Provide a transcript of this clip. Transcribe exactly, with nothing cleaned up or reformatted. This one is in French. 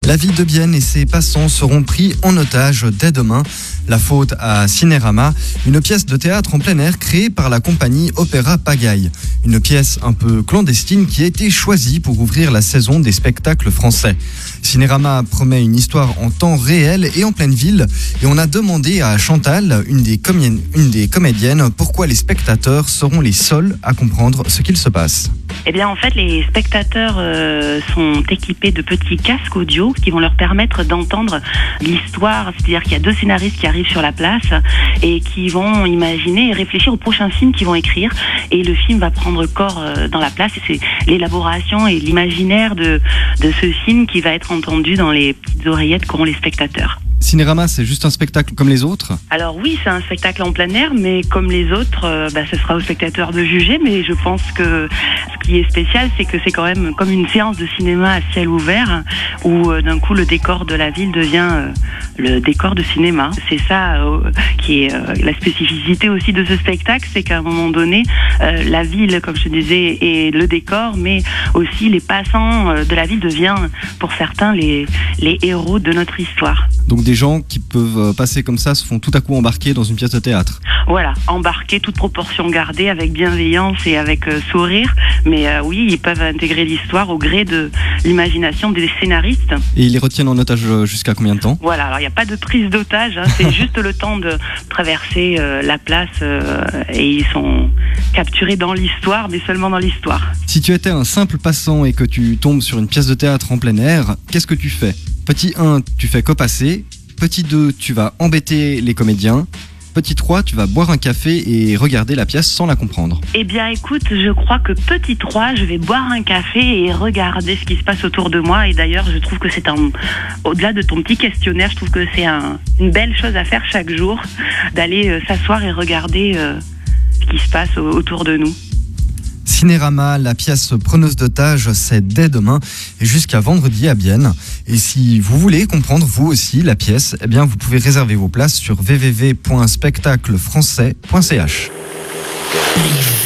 La ville de Bienne et ses passants seront pris en otage dès demain. La faute à Cinérama, une pièce de théâtre en plein air créée par la compagnie Opéra Pagaille. Une pièce un peu clandestine qui a été choisie pour ouvrir la saison des spectacles français. Cinérama promet une histoire en temps réel et en pleine ville. Et on a demandé à Chantal, une des, comien- une des comédiennes, pourquoi les spectateurs seront les seuls à comprendre ce qu'il se passe. Eh bien, en fait, les spectateurs euh, sont équipés de petits casques audio qui vont leur permettre d'entendre l'histoire. C'est-à-dire qu'il y a deux scénaristes qui arrivent sur la place et qui vont imaginer et réfléchir au prochain film qu'ils vont écrire. Et le film va prendre corps euh, dans la place. Et c'est l'élaboration et l'imaginaire de, de ce film qui va être entendu dans les petites oreillettes qu'auront les spectateurs. Cinérama, c'est juste un spectacle comme les autres ? Alors oui, c'est un spectacle en plein air, mais comme les autres, euh, bah, ce sera aux spectateurs de juger. Mais je pense que ce qui est spécial, c'est que c'est quand même comme une séance de cinéma à ciel ouvert, où euh, d'un coup le décor de la ville devient euh, le décor de cinéma. C'est ça euh, qui est euh, la spécificité aussi de ce spectacle, c'est qu'à un moment donné, euh, la ville, comme je te disais, est le décor, mais aussi les passants euh, de la ville deviennent, pour certains, les, les héros de notre histoire. Donc des gens qui peuvent passer comme ça se font tout à coup embarquer dans une pièce de théâtre. Voilà, embarquer, toute proportion gardée, avec bienveillance et avec euh, sourire. Mais euh, oui, ils peuvent intégrer l'histoire au gré de l'imagination des scénaristes. Et ils les retiennent en otage jusqu'à combien de temps ? Voilà, alors il n'y a pas de prise d'otage, hein, c'est juste le temps de traverser euh, la place euh, et ils sont capturés dans l'histoire, mais seulement dans l'histoire. Si tu étais un simple passant et que tu tombes sur une pièce de théâtre en plein air, qu'est-ce que tu fais ? Petit un, tu fais que passer. Petit deux, tu vas embêter les comédiens. Petit trois, tu vas boire un café et regarder la pièce sans la comprendre. Eh bien écoute, je crois que petit trois, je vais boire un café et regarder ce qui se passe autour de moi. Et d'ailleurs, je trouve que c'est un, au-delà de ton petit questionnaire, je trouve que c'est un, une belle chose à faire chaque jour, d'aller euh, s'asseoir et regarder euh, ce qui se passe autour de nous. Cinérama, la pièce preneuse d'otages, c'est dès demain et jusqu'à vendredi à Bienne. Et si vous voulez comprendre vous aussi la pièce, eh bien vous pouvez réserver vos places sur w w w point spectacle français point c h.